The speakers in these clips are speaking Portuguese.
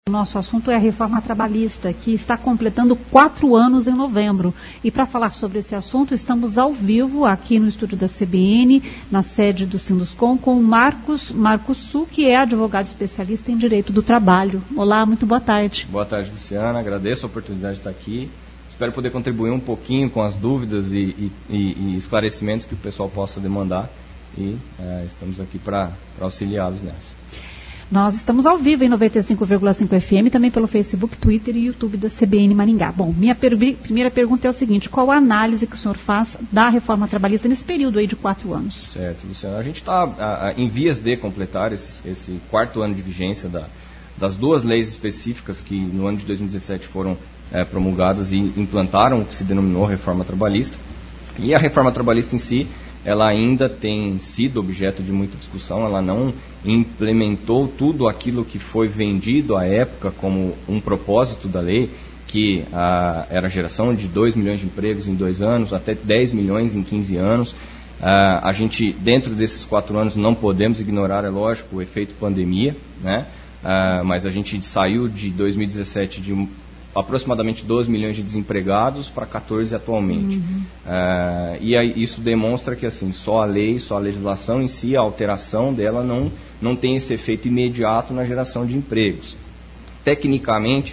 O nosso assunto é a reforma trabalhista, que está completando 4 anos em novembro. E para falar sobre esse assunto, estamos ao vivo aqui no estúdio da CBN, na sede do Sinduscom, com o Marcos Su, que é advogado especialista em direito do trabalho. Olá, muito boa tarde. Boa tarde, Luciana. Agradeço a oportunidade de estar aqui. Espero poder contribuir um pouquinho com as dúvidas e esclarecimentos que o pessoal possa demandar. E estamos aqui para auxiliá-los nessa. Nós estamos ao vivo em 95,5 FM, também pelo Facebook, Twitter e YouTube da CBN Maringá. Bom, minha primeira pergunta é o seguinte: qual a análise que o senhor faz da reforma trabalhista nesse período aí de 4 anos? Certo, Luciano. A gente está em vias de completar esse 4º ano de vigência das 2 leis específicas que no ano de 2017 foram promulgadas e implantaram o que se denominou reforma trabalhista. E a reforma trabalhista em si, ela ainda tem sido objeto de muita discussão, ela não implementou tudo aquilo que foi vendido à época como um propósito da lei, que era a geração de 2 milhões de empregos em 2 anos, até 10 milhões em 15 anos. A gente, dentro desses 4 anos, não podemos ignorar, é lógico, o efeito pandemia, né? Mas a gente saiu de 2017 de aproximadamente 12 milhões de desempregados para 14 atualmente. E aí, isso demonstra que assim, só a legislação em si, a alteração dela não tem esse efeito imediato na geração de empregos. Tecnicamente,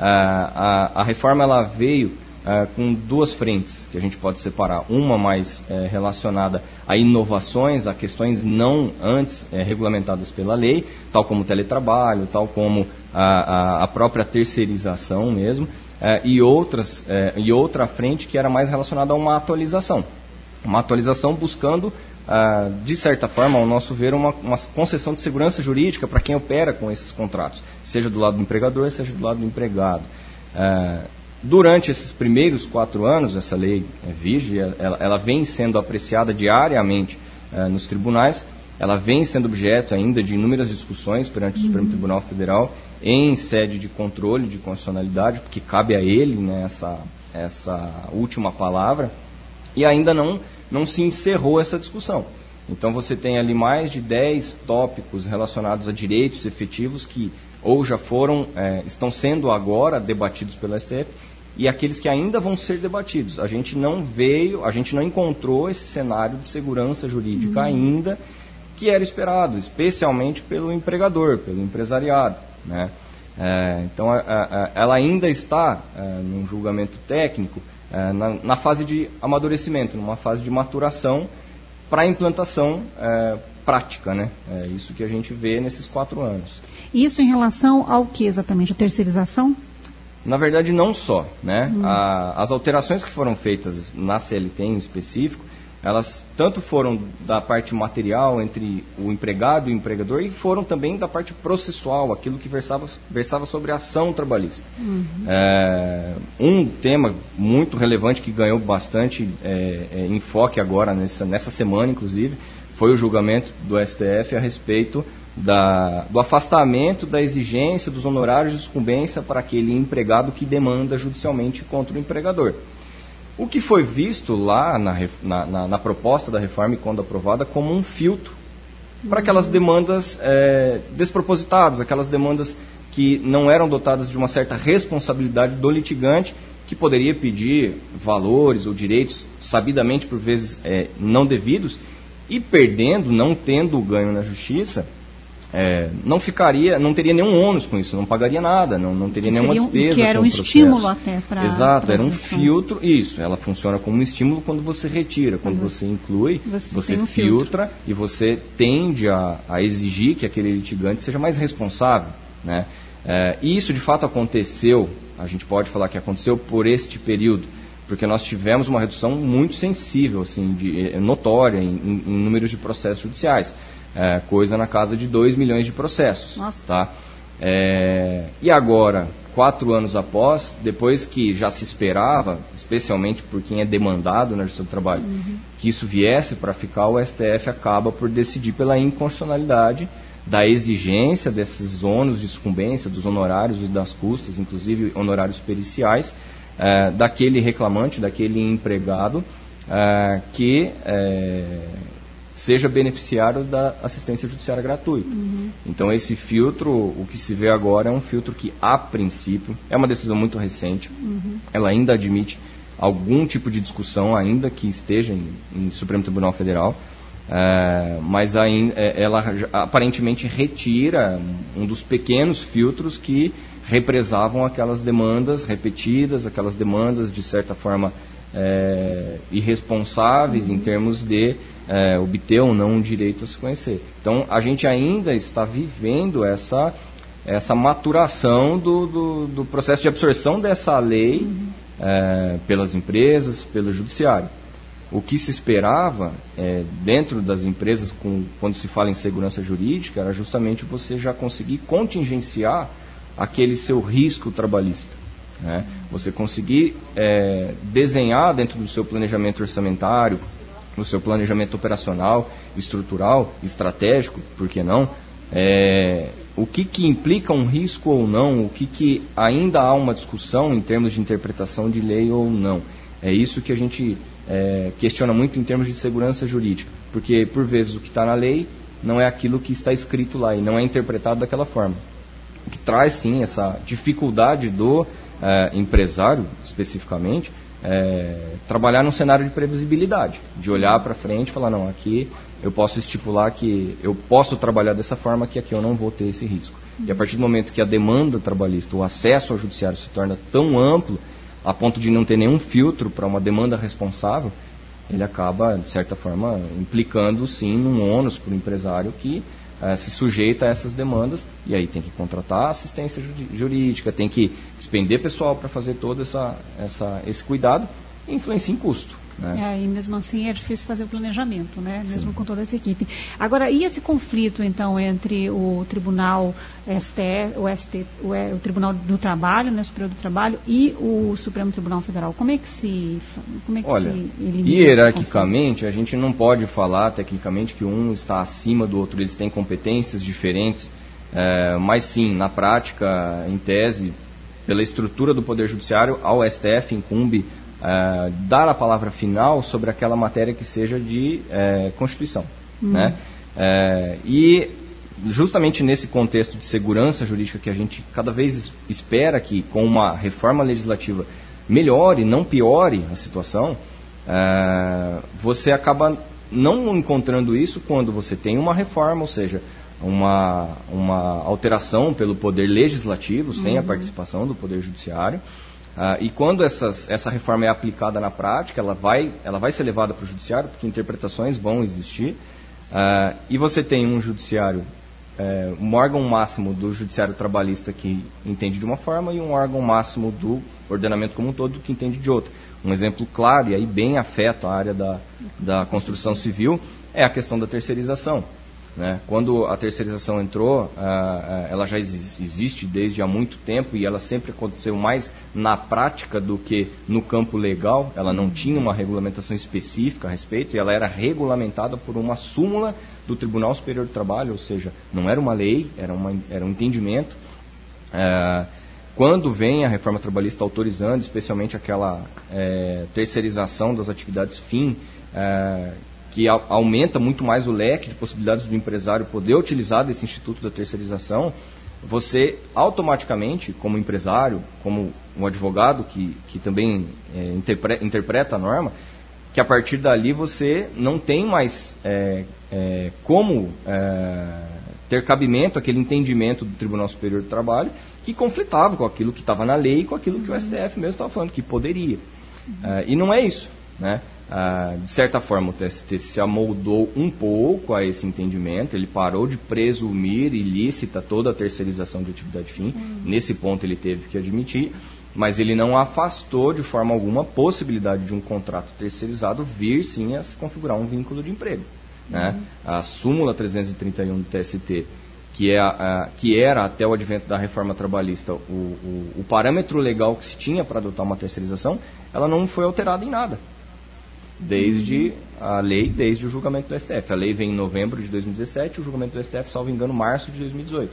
a reforma ela veio com 2 frentes que a gente pode separar. Uma mais relacionada a inovações, a questões não antes regulamentadas pela lei, tal como o teletrabalho, tal como a própria terceirização mesmo, e outra frente que era mais relacionada a uma atualização. Uma atualização buscando, de certa forma, ao nosso ver, uma concessão de segurança jurídica para quem opera com esses contratos, seja do lado do empregador, seja do lado do empregado. Durante esses primeiros 4 anos, essa lei vige, ela vem sendo apreciada diariamente nos tribunais, ela vem sendo objeto ainda de inúmeras discussões perante o Supremo Tribunal Federal em sede de controle de constitucionalidade, porque cabe a ele, né, essa última palavra, e ainda não se encerrou essa discussão. Então você tem ali mais de 10 tópicos relacionados a direitos efetivos que ou já estão sendo agora debatidos pela STF, e aqueles que ainda vão ser debatidos. A gente não encontrou esse cenário de segurança jurídica ainda que era esperado, especialmente pelo empregador, pelo empresariado, né? Então, ela ainda está num julgamento técnico, na fase de amadurecimento, numa fase de maturação para a implantação prática, né? É isso que a gente vê nesses 4 anos. Isso em relação ao que exatamente? A terceirização? Na verdade, não só, né? As alterações que foram feitas na CLT em específico, elas tanto foram da parte material entre o empregado e o empregador e foram também da parte processual, aquilo que versava sobre a ação trabalhista. Um tema muito relevante que ganhou bastante enfoque agora, nessa semana, inclusive, foi o julgamento do STF a respeito do afastamento da exigência dos honorários de sucumbência para aquele empregado que demanda judicialmente contra o empregador. O que foi visto lá na proposta da reforma, e quando aprovada, como um filtro para aquelas demandas despropositadas, aquelas demandas que não eram dotadas de uma certa responsabilidade do litigante, que poderia pedir valores ou direitos sabidamente, por vezes, não devidos, e perdendo, não tendo o ganho na justiça, não teria nenhum ônus com isso, não pagaria nada, não teria nenhuma despesa. Que era um estímulo até para. Exato, era um filtro. Isso, ela funciona como um estímulo quando você retira, quando você inclui, você filtra e você tende a exigir que aquele litigante seja mais responsável, né? E isso de fato aconteceu, a gente pode falar que aconteceu por este período, porque nós tivemos uma redução muito sensível, assim, notória em números de processos judiciais. Coisa na casa de 2 milhões de processos. Nossa. Tá? E agora, 4 anos após, depois que já se esperava, especialmente por quem é demandado na Justiça do Trabalho, que isso viesse para ficar, o STF acaba por decidir pela inconstitucionalidade da exigência desses ônus de sucumbência, dos honorários e das custas, inclusive honorários periciais, daquele reclamante, daquele empregado, que seja beneficiário da assistência judiciária gratuita. Então, esse filtro, o que se vê agora é um filtro que, a princípio, é uma decisão muito recente, ela ainda admite algum tipo de discussão, ainda que esteja em Supremo Tribunal Federal, mas ela aparentemente retira um dos pequenos filtros que represavam aquelas demandas repetidas, aquelas demandas, de certa forma, irresponsáveis em termos de obter ou não o direito a se conhecer. Então, a gente ainda está vivendo essa maturação do processo de absorção dessa lei pelas empresas, pelo judiciário. O que se esperava dentro das empresas, quando se fala em segurança jurídica, era justamente você já conseguir contingenciar aquele seu risco trabalhista. Você conseguir desenhar dentro do seu planejamento orçamentário, no seu planejamento operacional, estrutural, estratégico, por que não, o que implica um risco ou não, o que ainda há uma discussão em termos de interpretação de lei ou não. É isso que a gente questiona muito em termos de segurança jurídica, porque por vezes o que está na lei não é aquilo que está escrito lá e não é interpretado daquela forma. O que traz sim essa dificuldade do empresário, especificamente, trabalhar num cenário de previsibilidade, de olhar para frente e falar, não, aqui eu posso estipular que eu posso trabalhar dessa forma, que aqui eu não vou ter esse risco. E a partir do momento que a demanda trabalhista, o acesso ao judiciário se torna tão amplo, a ponto de não ter nenhum filtro para uma demanda responsável, ele acaba, de certa forma, implicando sim num ônus para o empresário que se sujeita a essas demandas, e aí tem que contratar assistência jurídica, tem que despender pessoal para fazer todo esse cuidado, e influencia em custo. E mesmo assim é difícil fazer o planejamento, né? Mesmo com toda essa equipe. Agora, e esse conflito, então, entre o Tribunal o Tribunal do Trabalho, né, Superior do Trabalho, e o Supremo Tribunal Federal? Como é que se elimina? Hierarquicamente, a gente não pode falar tecnicamente que um está acima do outro, eles têm competências diferentes, mas sim, na prática, em tese, pela estrutura do Poder Judiciário, ao STF incumbe dar a palavra final sobre aquela matéria que seja de Constituição. Né? E justamente nesse contexto de segurança jurídica que a gente cada vez espera que com uma reforma legislativa melhore, não piore a situação, você acaba não encontrando isso quando você tem uma reforma, ou seja, uma alteração pelo Poder Legislativo, sem a participação do Poder Judiciário. E quando essa reforma é aplicada na prática, ela vai ser levada para o judiciário, porque interpretações vão existir, e você tem um judiciário, um órgão máximo do judiciário trabalhista que entende de uma forma e um órgão máximo do ordenamento como um todo que entende de outra. Um exemplo claro, e aí bem afeta a área da construção civil, é a questão da terceirização. Né? Quando a terceirização entrou, ela já existe desde há muito tempo e ela sempre aconteceu mais na prática do que no campo legal. Ela não tinha uma regulamentação específica a respeito e ela era regulamentada por uma súmula do Tribunal Superior do Trabalho, ou seja, não era uma lei, era um entendimento. Quando vem a reforma trabalhista autorizando, especialmente aquela terceirização das atividades fim, que aumenta muito mais o leque de possibilidades do empresário poder utilizar desse instituto da terceirização, você automaticamente, como empresário, como um advogado que também interpreta a norma, que a partir dali você não tem mais como ter cabimento aquele entendimento do Tribunal Superior do Trabalho que conflitava com aquilo que estava na lei e com aquilo que o STF mesmo estava falando, que poderia. E não é isso, né? De certa forma, o TST se amoldou um pouco a esse entendimento, ele parou de presumir ilícita toda a terceirização de atividade fim, nesse ponto ele teve que admitir, mas ele não afastou de forma alguma a possibilidade de um contrato terceirizado vir sim a se configurar um vínculo de emprego. Né? A súmula 331 do TST, que era até o advento da reforma trabalhista o parâmetro legal que se tinha para adotar uma terceirização, ela não foi alterada em nada. Desde o julgamento do STF. A lei vem em novembro de 2017, o julgamento do STF, salvo engano, março de 2018.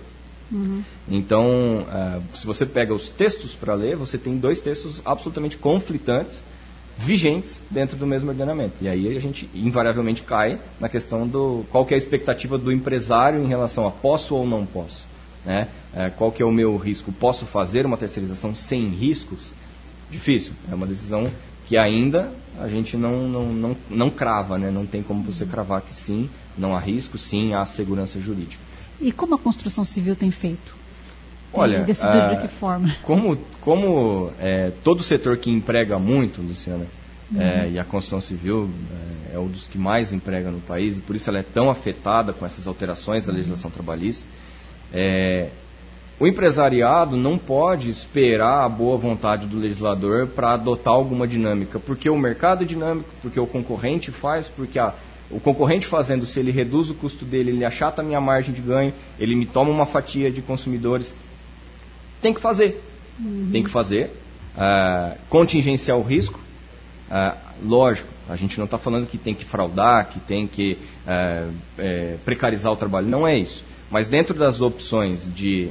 Então, se você pega os textos para ler, você tem dois textos absolutamente conflitantes, vigentes dentro do mesmo ordenamento. E aí a gente invariavelmente cai na questão do qual que é a expectativa do empresário em relação a posso ou não posso, né? Qual que é o meu risco? Posso fazer uma terceirização sem riscos? Difícil. É uma decisão que ainda a gente não crava, né? Não tem como você cravar que sim, não há risco, sim, há segurança jurídica. E como a construção civil tem feito? Olha, decidido de que forma? Como todo setor que emprega muito, Luciana, e a construção civil é um dos que mais emprega no país, e por isso ela é tão afetada com essas alterações da legislação trabalhista, o empresariado não pode esperar a boa vontade do legislador para adotar alguma dinâmica, porque o mercado é dinâmico, porque o concorrente faz, porque o concorrente fazendo, se ele reduz o custo dele, ele achata a minha margem de ganho, ele me toma uma fatia de consumidores. Tem que fazer. Tem que fazer. Contingenciar o risco. Lógico, a gente não está falando que tem que fraudar, que tem que precarizar o trabalho. Não é isso. Mas dentro das opções de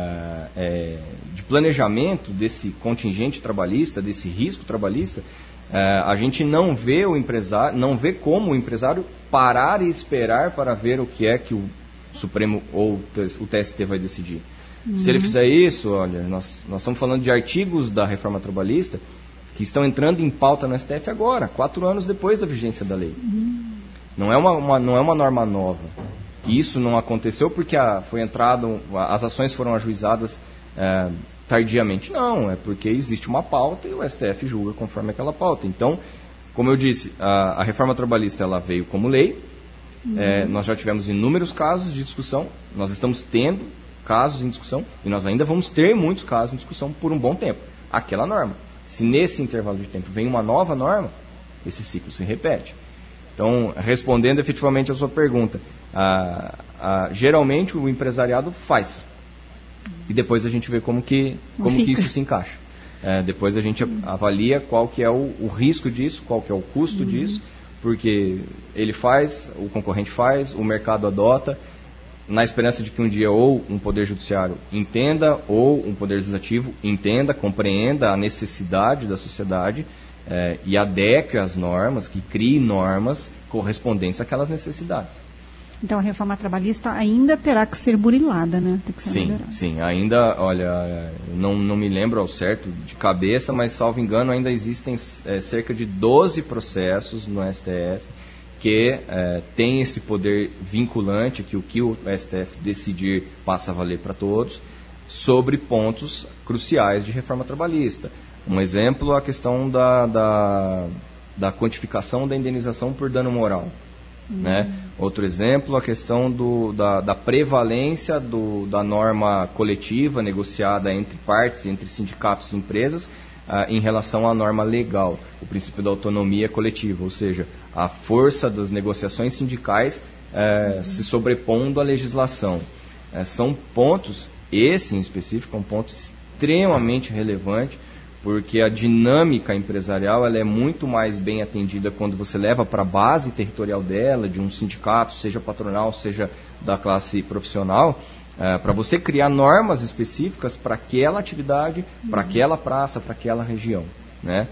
planejamento desse contingente trabalhista, desse risco trabalhista, a gente não vê o empresário, não vê como o empresário parar e esperar para ver o que é que o Supremo ou o TST vai decidir. Se ele fizer isso, olha, nós estamos falando de artigos da reforma trabalhista que estão entrando em pauta no STF agora, 4 anos depois da vigência da lei. Não é uma norma nova. E isso não aconteceu porque as ações foram ajuizadas tardiamente. Não, é porque existe uma pauta e o STF julga conforme aquela pauta. Então, como eu disse, a reforma trabalhista ela veio como lei. Nós já tivemos inúmeros casos de discussão. Nós estamos tendo casos em discussão e nós ainda vamos ter muitos casos em discussão por um bom tempo. Aquela norma. Se nesse intervalo de tempo vem uma nova norma, esse ciclo se repete. Então, respondendo efetivamente a sua pergunta, geralmente o empresariado faz. E depois a gente vê como que isso se encaixa. Depois a gente avalia qual que é o risco disso, qual que é o custo disso, porque ele faz, o concorrente faz, o mercado adota, na esperança de que um dia ou um poder judiciário entenda, ou um poder legislativo entenda, compreenda a necessidade da sociedade e adeque as normas, que crie normas correspondentes àquelas necessidades. Então a reforma trabalhista ainda terá que ser burilada, né? Tem que ser melhorada. Sim, ainda, olha, não me lembro ao certo de cabeça, mas salvo engano ainda existem cerca de 12 processos no STF que tem esse poder vinculante, que o STF decidir passa a valer para todos, sobre pontos cruciais de reforma trabalhista. Um exemplo, a questão da quantificação da indenização por dano moral. Né? Outro exemplo, a questão da prevalência da norma coletiva negociada entre partes, entre sindicatos e empresas, em relação à norma legal, o princípio da autonomia coletiva, ou seja, a força das negociações sindicais se sobrepondo à legislação. São pontos, esse em específico é um ponto extremamente relevante, porque a dinâmica empresarial ela é muito mais bem atendida quando você leva para a base territorial dela, de um sindicato, seja patronal, seja da classe profissional, para você criar normas específicas para aquela atividade, para aquela praça, para aquela região. Né?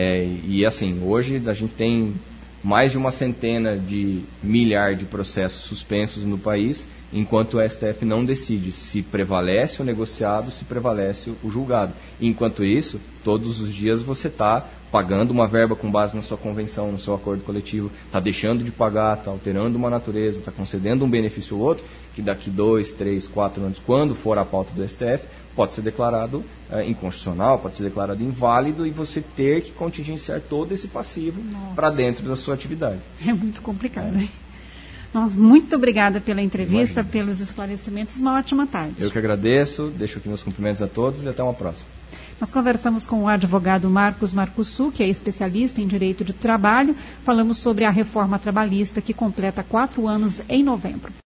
E assim, hoje a gente tem mais de 100 de milhares de processos suspensos no país, enquanto o STF não decide se prevalece o negociado, se prevalece o julgado. E, enquanto isso, todos os dias você está pagando uma verba com base na sua convenção, no seu acordo coletivo, está deixando de pagar, está alterando uma natureza, está concedendo um benefício ou outro, que daqui 2, 3, 4 anos, quando for a pauta do STF, pode ser declarado inconstitucional, pode ser declarado inválido e você ter que contingenciar todo esse passivo para dentro da sua atividade. É muito complicado, né? Nós, muito obrigada pela entrevista, pelos esclarecimentos. Uma ótima tarde. Eu que agradeço, deixo aqui meus cumprimentos a todos e até uma próxima. Nós conversamos com o advogado Marcos Marcussu, que é especialista em direito de trabalho. Falamos sobre a reforma trabalhista que completa 4 anos em novembro.